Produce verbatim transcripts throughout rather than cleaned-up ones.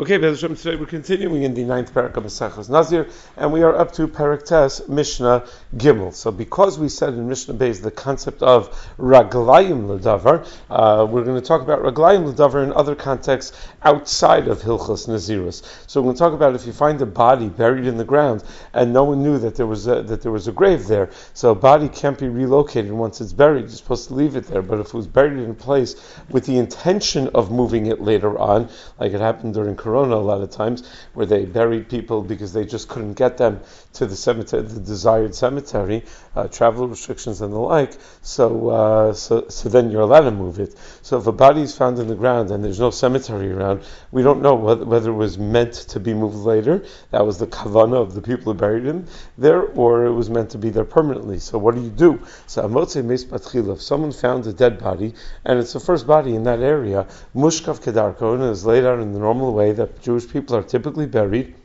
Okay, Be'ez Hashem, today we're continuing in the ninth parak of Maseches Nazir, and we are up to Parak Tes, Mishnah Gimel. So because we said in Mishnah Beis the concept of Raglayim L'Davar, uh, we're going to talk about Raglayim L'Davar in other contexts outside of Hilchos Nazirus. So we're going to talk about if you find a body buried in the ground and no one knew that there was a, that there was a grave there, so a body can't be relocated once it's buried. You're supposed to leave it there, but if it was buried in a place with the intention of moving it later on, like it happened during Corona a lot of times, where they buried people because they just couldn't get them to the cemetery, the desired cemetery, uh, travel restrictions and the like. So, uh, so, so then you're allowed to move it. So if a body is found in the ground and there's no cemetery around, we don't know whether, whether it was meant to be moved later. That was the kavana of the people who buried him there, or it was meant to be there permanently. So what do you do? So amotze meis batchila. If someone found a dead body and it's the first body in that area, mushkav kedarko, and is laid out in the normal way that Jewish people are typically buried,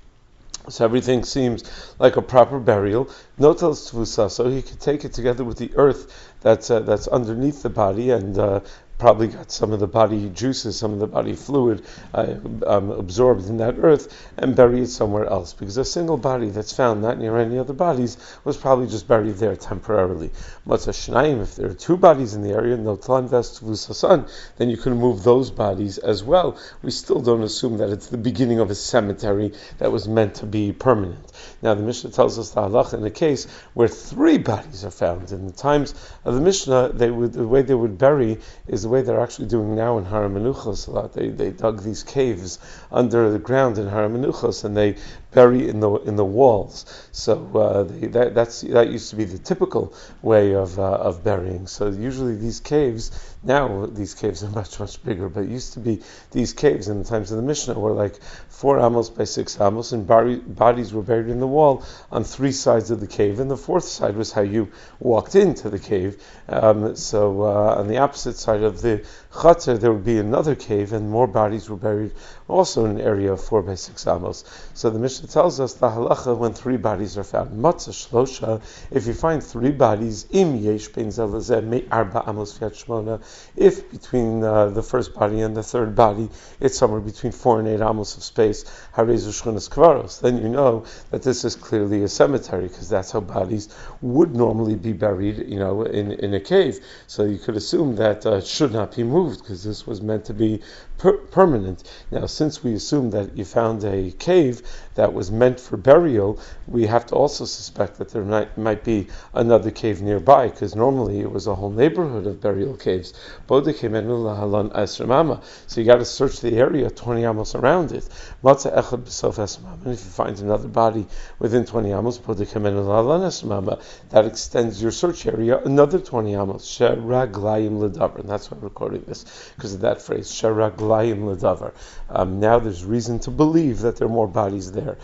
so everything seems like a proper burial. Notel tvusa, so he could take it together with the earth that's uh, that's underneath the body and uh, probably got some of the body juices, some of the body fluid uh, um, absorbed in that earth and bury it somewhere else. Because a single body that's found not near any other bodies was probably just buried there temporarily. Matzah shnayim, if there are two bodies in the area, no tlan vest vusasan, then you can move those bodies as well. We still don't assume that it's the beginning of a cemetery that was meant to be permanent. Now the Mishnah tells us the halacha in a case where three bodies are found. In the times of the Mishnah, they would, the way they would bury is the way they're actually doing now in Har HaMenuchos a lot. They they dug these caves under the ground in Har HaMenuchos and they bury in the in the walls. So uh, they, that that's that used to be the typical way of uh, of burying. So usually these caves, now these caves are much much bigger, but it used to be these caves in the times of the Mishnah were like four amos by six amos, and body, bodies were buried in the wall on three sides of the cave, and the fourth side was how you walked into the cave. Um, so uh, on the opposite side of the Chatzar, there would be another cave, and more bodies were buried also in an area of four by six amos. So the Mishnah tells us the halacha when three bodies are found. Matzah shlosha, if you find three bodies, im yesh bein zelazeh me arba amos fiat shmona, if between uh, the first body and the third body it's somewhere between four and eight amos of space, harezu shchonas kvaros, then you know that this is clearly a cemetery, because that's how bodies would normally be buried, you know, in, in a cave. So you could assume that uh, it should not be moved, because this was meant to be per- permanent. Now, since we assume that you found a cave that was meant for burial, we have to also suspect that there might, might be another cave nearby, because normally it was a whole neighborhood of burial caves. So you got to search the area twenty amos around it. And if you find another body within twenty amos, that extends your search area another twenty amos. And that's why we're quoting this, because of that phrase, Sheraglayim L'Davar. Um, now there's reason to believe that there are more bodies there.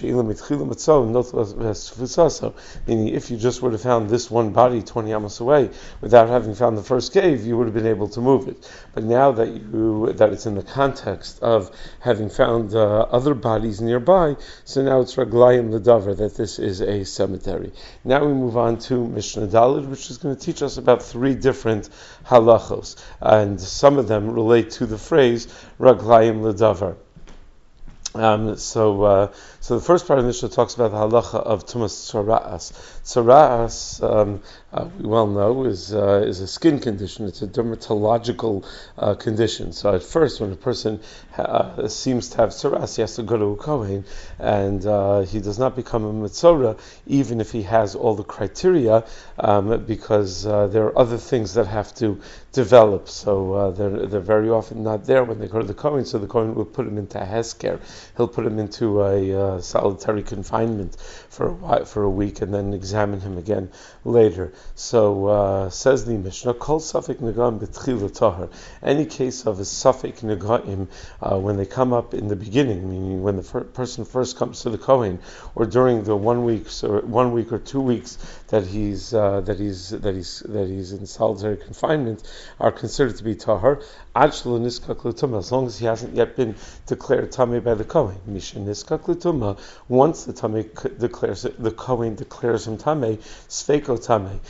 Meaning, if you just would have found this one body twenty amos away without having found the first cave, you would have been able to move it. But now that you that it's in the context of having found uh, other bodies nearby, so now it's Raglayim L'Davar, that this is a cemetery. Now we move on to Mishnah Daled, which is going to teach us about three different halachos, and some of them relate to the phrase Raglayim L'Davar. Um, so, uh, so the first part of the Mishnah talks about the halacha of tumas tzara'as. Tzara'as, um, uh, we well know, is uh, is a skin condition. It's a dermatological uh, condition. So at first, when a person uh, seems to have tzara'as, he has to go to a kohen, and uh, he does not become a metzora, even if he has all the criteria, um, because uh, there are other things that have to develop. So uh, they're they're very often not there when they go to the kohen. So the kohen will put him into a hesker. He'll put him into a uh, solitary confinement for a while, for a week, and then examine him again later. So uh, says the Mishnah, Kol Safek Negam B'Tchila Tahar. Any case of a Safek Negaim uh, when they come up in the beginning, meaning when the fir- person first comes to the Kohen, or during the one week or one week or two weeks that he's uh, that he's that he's that he's in solitary confinement, are considered to be Tahar. As long as he hasn't yet been declared Tameh by the Kohen. Mishin Niskak L'Tumah. Once the Tameh declares it, the Kohen declares him Tameh, Sveiko Tameh.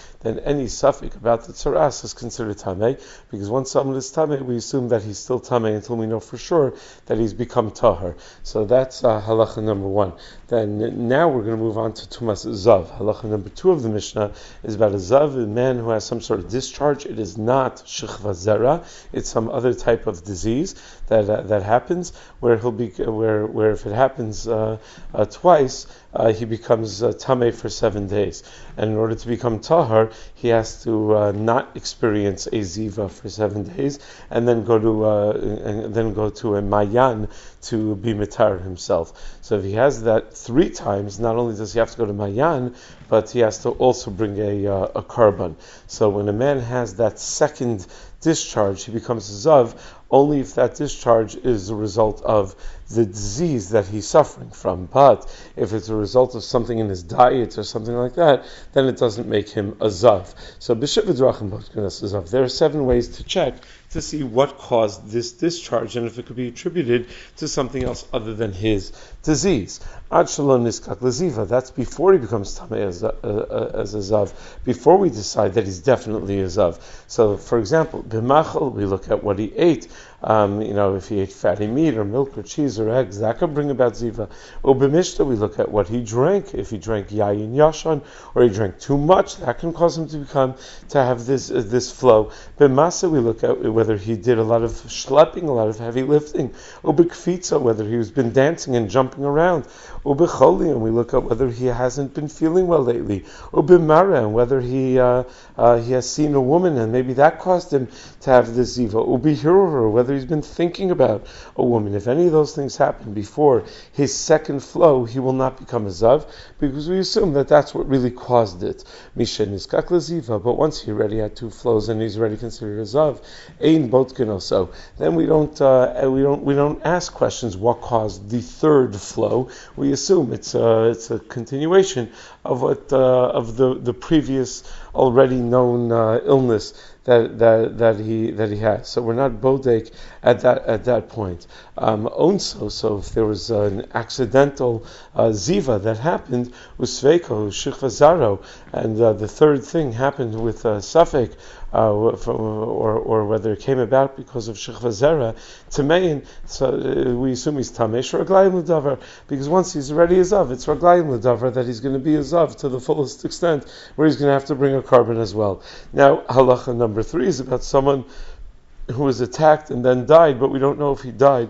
then any suffix about the tzaras is considered tamei, because once someone is tamei, we assume that he's still tamei until we know for sure that he's become tahar. So that's uh, halacha number one. Then now we're going to move on to tumas zav. Halacha number two of the Mishnah is about a zav, a man who has some sort of discharge. It is not shechva zera; it's some other type of disease that uh, that happens where he'll be where where if it happens uh, uh, twice, uh, he becomes uh, tamei for seven days. And in order to become tahar, he has to uh, not experience a ziva for seven days, and then go to uh, and then go to a mayan to be mitar himself. So if he has that three times, not only does he have to go to mayan, but he has to also bring a uh, a karban. So when a man has that second discharge, he becomes a zav only if that discharge is a result of the disease that he's suffering from. But if it's a result of something in his diet or something like that, then it doesn't make him a zav. So b'sheva drachim b'tkunas zav. There are seven ways to check to see what caused this discharge and if it could be attributed to something else other than his disease. Ad shalom niskak leziva. That's before he becomes tamei as a, uh, as a zav. Before we decide that he's definitely a zav. So, for example, b'machal, we look at what he ate. Um, you know, if he ate fatty meat or milk or cheese or eggs, that could bring about ziva. Or b'mishta, we look at what he drank. If he drank yayin yashan or he drank too much, that can cause him to become to have this uh, this flow. B'masa, we look at whether he did a lot of schlepping, a lot of heavy lifting. Or b'kfitza, whether he has been dancing and jumping around. Or b'choli, and we look at whether he hasn't been feeling well lately. Or b'mara, and whether he uh, uh, he has seen a woman and maybe that caused him to have this ziva. Or b'hirur, whether he's been thinking about a woman. If any of those things happen before his second flow, he will not become a zav, because we assume that that's what really caused it. Mishen niskak leziva, but once he already had two flows and he's already considered a zav, ein botkin also. Then we don't uh, we don't we don't ask questions what caused the third flow. We assume it's a it's a continuation of what uh, of the the previous already known uh, illness that that that he that he has. So we're not bodek at that at that point. Um, also, so if there was an accidental uh, ziva that happened with sveiko shichva zaro, and uh, the third thing happened with uh, suffix, uh, from, or or whether it came about because of shichva zera tamein, so uh, we assume he's tamesh or raglayim l'davar, because once he's already a zav, it's raglayim l'davar that he's going to be a zav to the fullest extent, where he's going to have to bring a carbon as well. Now halacha number three is about someone who was attacked and then died, but we don't know if he died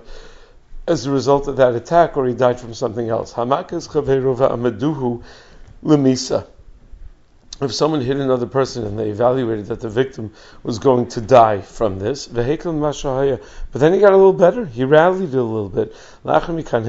as a result of that attack or he died from something else. Hamakas chaveirova amaduhu lemisa. If someone hit another person and they evaluated that the victim was going to die from this, but then he got a little better, he rallied a little bit, but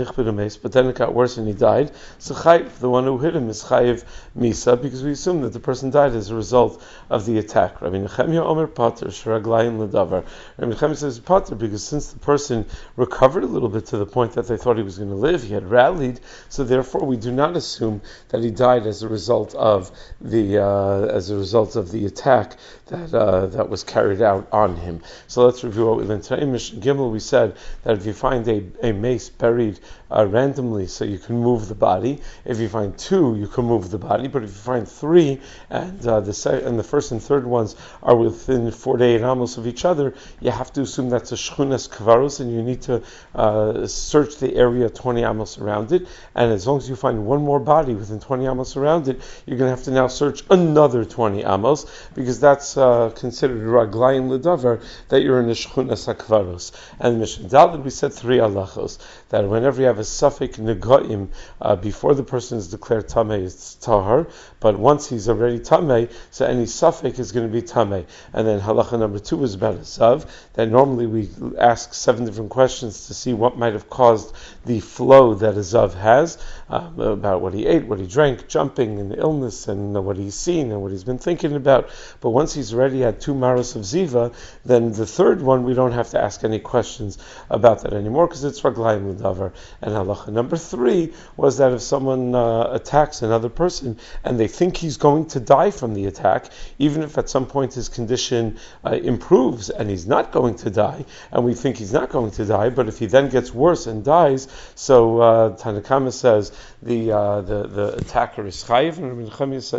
then it got worse and he died, so chayiv, the one who hit him, is chayiv misa, because we assume that the person died as a result of the attack. Rabbi Nechemia Omer Pater, Shraglayim L'davar. Rabbi Nechemia says Pater, because since the person recovered a little bit to the point that they thought he was going to live, he had rallied, so therefore we do not assume that he died as a result of the Uh, as a result of the attack that uh, that was carried out on him. So let's review what we learned today. In Mishnah Gimel, we said that if you find a, a mace buried uh, randomly, so you can move the body. If you find two, you can move the body. But if you find three, and uh, the se- and the first and third ones are within forty-eight amos of each other, you have to assume that's a shchunas kavaros, and you need to uh, search the area twenty amos around it. And as long as you find one more body within twenty amos around it, you're going to have to now search another twenty amos, because that's uh, considered raglayim l'davar, that you're in the shchunas hakvaros. And Mishnah Daled, we said three halachos, that whenever you have a suffix negoim uh, before the person is declared tamei, it's tahar, but once he's already tamei, so any suffix is going to be tamei. And then halacha number two was about a zav, that normally we ask seven different questions to see what might have caused the flow that a zav has, um, about what he ate, what he drank, jumping, and illness, and uh, what he's seen and what he's been thinking about. But once he's already had two maros of ziva, then the third one we don't have to ask any questions about that anymore, because it's raglayim l'davar. And halacha number three was that if someone uh, attacks another person and they think he's going to die from the attack, even if at some point his condition uh, improves and he's not going to die, and we think he's not going to die, but if he then gets worse and dies, so uh, Tanakama says the uh, the the attacker is chayiv, and Rabbi Nechemia says he's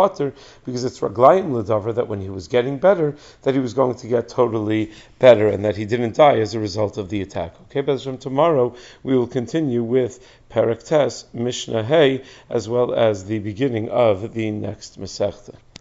potter, because it's raglayim l'davar that when he was getting better, that he was going to get totally better, and that he didn't die as a result of the attack. Okay, Bezram, tomorrow we will continue with Perek Tes, Mishnah Hey, as well as the beginning of the next Masechta.